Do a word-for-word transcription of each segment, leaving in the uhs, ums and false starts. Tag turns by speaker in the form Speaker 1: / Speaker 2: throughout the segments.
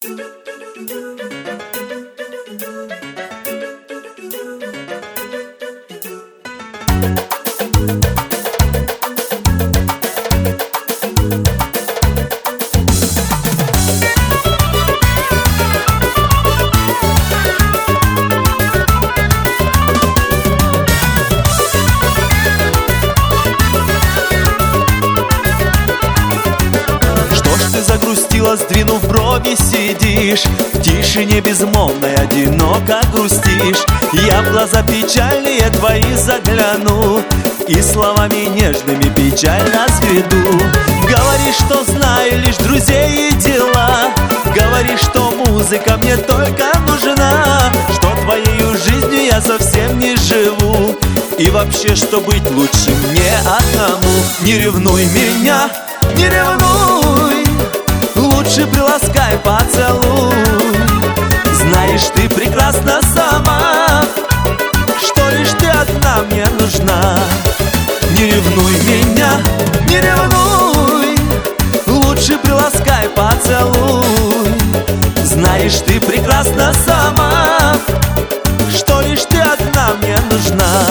Speaker 1: Сдвинув брови, сидишь в тишине безмолвной, одиноко грустишь. Я в глаза печальные твои загляну и словами нежными печаль разведу. Говоришь, что знаю лишь друзей и дела, говоришь, что музыка мне только нужна, что твоею жизнью я совсем не живу, и вообще, что быть лучше мне одному. Не ревнуй меня, не ревнуй, лучше приласкай, поцелуй. Знаешь, ты прекрасна сама, что лишь ты одна мне нужна. Не ревнуй меня, не ревнуй, лучше приласкай, поцелуй. Знаешь, ты прекрасна сама, что лишь ты одна мне нужна.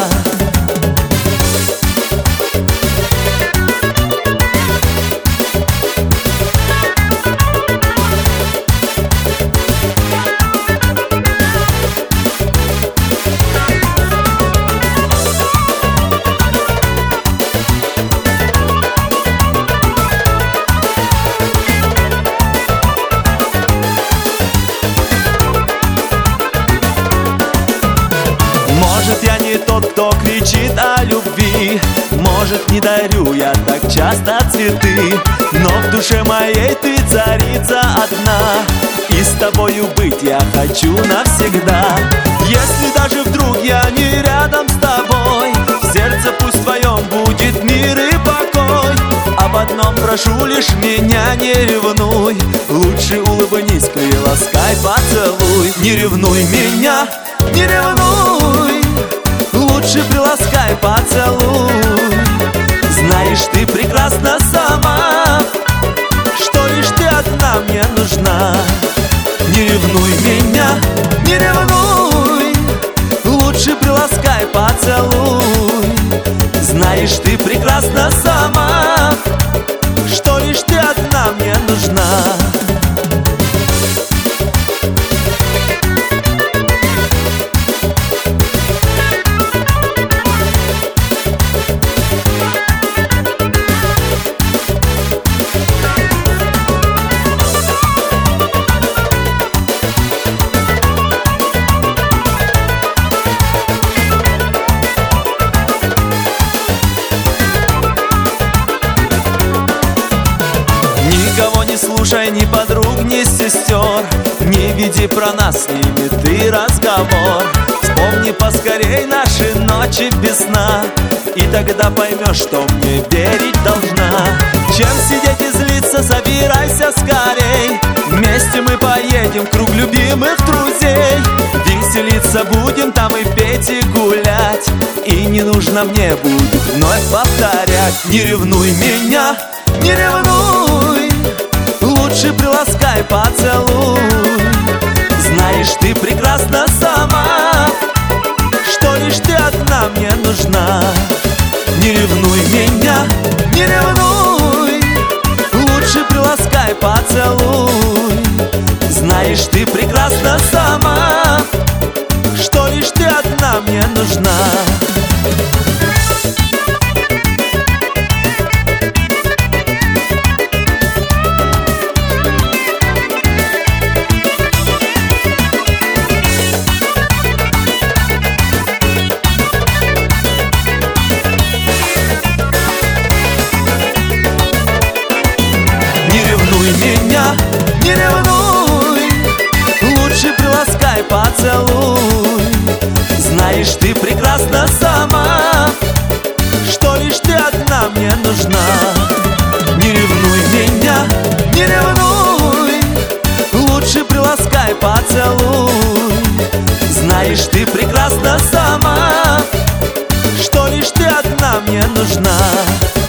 Speaker 1: Может, я не тот, кто кричит о любви, может, не дарю я так часто цветы, но в душе моей ты царица одна, и с тобою быть я хочу навсегда. Если даже вдруг я не рядом с тобой, в сердце пусть твоем будет мир и покой. Об одном прошу лишь меня не ревнуй, лучше улыбнись, приласкай, поцелуй. Не ревнуй меня, не ревнуй, лучше приласкай, поцелуй. Знаешь, ты прекрасна сама, что лишь ты одна мне нужна. Не ревнуй меня, не ревнуй, лучше приласкай, поцелуй. Знаешь, ты прекрасна сама, что лишь ты одна мне нужна. Никого не слушай, ни подруг, ни сестер, не веди про нас с ними ты разговор. Вспомни поскорей наши ночи без сна, и тогда поймешь, что мне верить должна. Чем сидеть и злиться, собирайся скорей, вместе мы поедем в круг любимых друзей. Веселиться будем там и петь, и гулять, и не нужно мне будет вновь повторять. Не ревнуй меня, не ревнуй, лучше приласкай, поцелуй. Знаешь, ты прекрасна сама, что лишь ты одна мне нужна. Не ревнуй меня, не ревнуй, лучше приласкай, поцелуй. Знаешь, ты прекрасна сама, что лишь ты одна мне нужна. Меня, не ревнуй, лучше приласкай, поцелуй. Знаешь, ты прекрасна сама, что лишь ты одна мне нужна. Не ревнуй меня, не ревнуй, лучше приласкай, поцелуй. Знаешь, ты прекрасна сама, что лишь ты одна мне нужна.